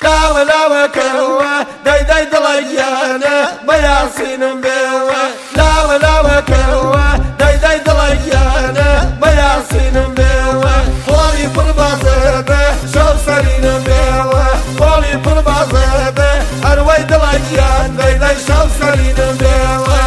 لاوە لاوەکەوە دەیدەی دڵەگیانە بەیاسینم بێوە لاوە لاوەکەوە دەیدەی دڵەگیانە بەیاسینم بێوە خۆڵی پڕ بازە بێ شەو سەرینم بێوە خۆڵی پڕ بازە بێ هەروەی دڵەگیان دەیدەی شەو سەرینم بێوە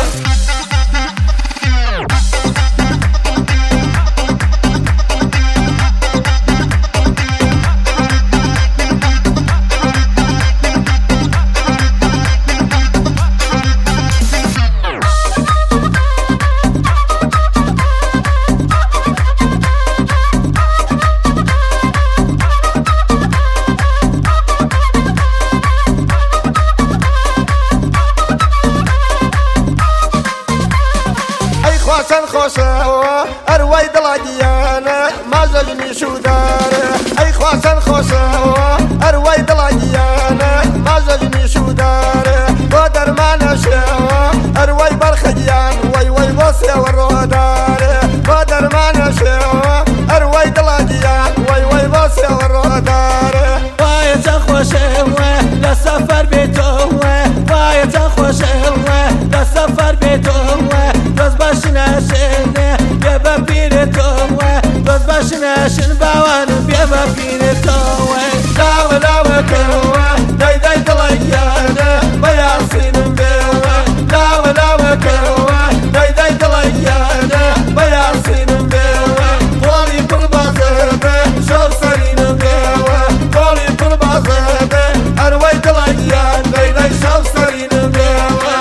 خۆشن خۆشەوە ئەروەی دڵەگیانە ماژەژنی شودارە ئەی خۆشن خۆشەوە ئەروەی دڵەگیانە ماژەژنی شودارە بۆ دەرمانە شێوە ئەروەی بەرخەگیان وەی وەی بۆ سێوە ڕۆدارە بۆ دەرمانە شێوە ئەروەی دڵەگیان وەی وەی بۆ سێوە ڕۆدارە وایە چەند خۆشەوە لە سەفەر بێتەوە وایە چەند خۆشەوە لە سەفەر بێتەوە دەست باشناشنە بێ بە پیرێتەوە دەست باشناشن باوانم بێ بە پیرێتەوە لاوە لاوەکەوە دەیدەی دڵەگیانە بەیاسینم بێوە لاوە لاوەکەوە دەیدەی دڵەگیانە بەیاسینم بێوە خۆڵی پڕ بازە بێ شەو سەرینم بێوە خۆڵی پڕ بازە بێ هەروەی دڵەگیان دەیدەی شەو سەرینم بێوە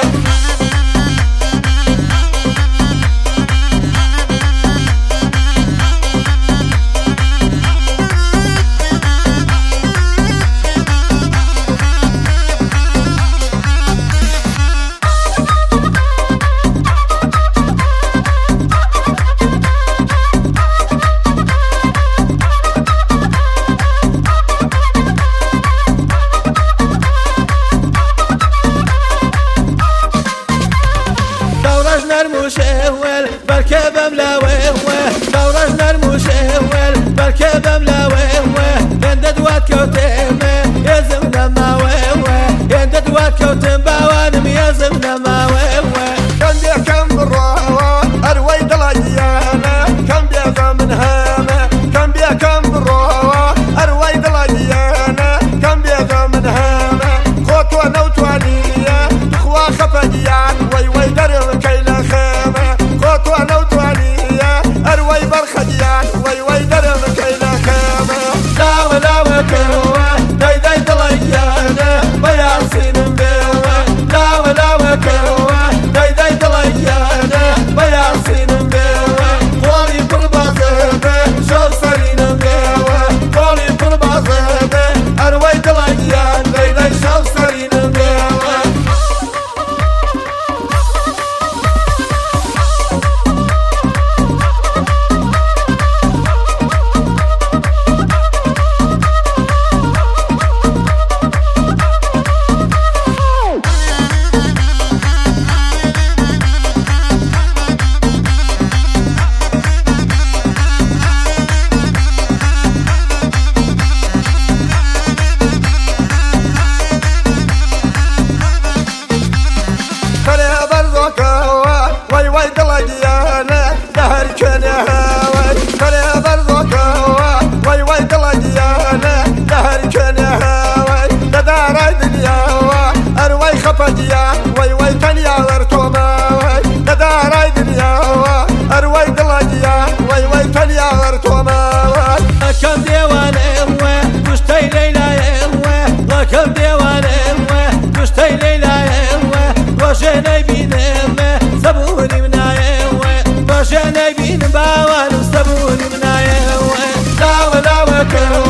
نرموشول بەرکە بەم لاوێوە دەوڕەش نەرموشول بەرکە بەم لاوێوە هێندە دوات کەوتێمە هێزم نەماوێوە هێندە دوات کەوتم باوانم هێزم نەماوێوە کەم بێکەم بڕۆوە ئەروەی دڵەگیانە کەم بێگە من هەمە کەم بێکەم بڕۆوە ئەروەی دڵەگیانە کەم بێگە من هەمە خۆ تۆ نەوتوانیە خوا خەپەگیان وەی وەی دەرەکەی لە خێمە خۆ تۆ نەوتوانیە ئەروەی بەرخەگیان وەی وەی دەرەکەی لە خێمە لاوە لاوەکەوە دەیدەی دڵەگیانە بەیاسینم بێوە لاوە لاوەکەوە دەیدەی دڵەگیانە بەیاسینم بێوە خۆڵی پڕ بازە بێ شەو سەرینم بێوە خۆڵی پڕ بازە بێ ئەروەی دڵەگیان دەیدەی شەو سەرینم بێوە وەی وەی دڵەگیانە لە هەر کوێنێ هاوەی کەرێ بەرزۆکەوە وەی وەی دڵەگیانە لە هەر کوێنێ هاوەی لە دارای دنیاوە ئەروەی خەپەگیان وەی وەی تەنیا وەرتۆماوەی لە دارای دنیاوە ئەروەی دڵەگیان وەی وەی تەنیا وەرتۆماوەی ئەکەم دێوانێوە کوشتەی لەیلایێوە ئەکەم دێوانێوە کوشتەی لەیلایێوە ڕۆژێ نەیبینێمە سەبووریم نایەوە ڕۆژێ نەیبینم باوانم سەبووریم نایەوە لاوە لاوەکەوە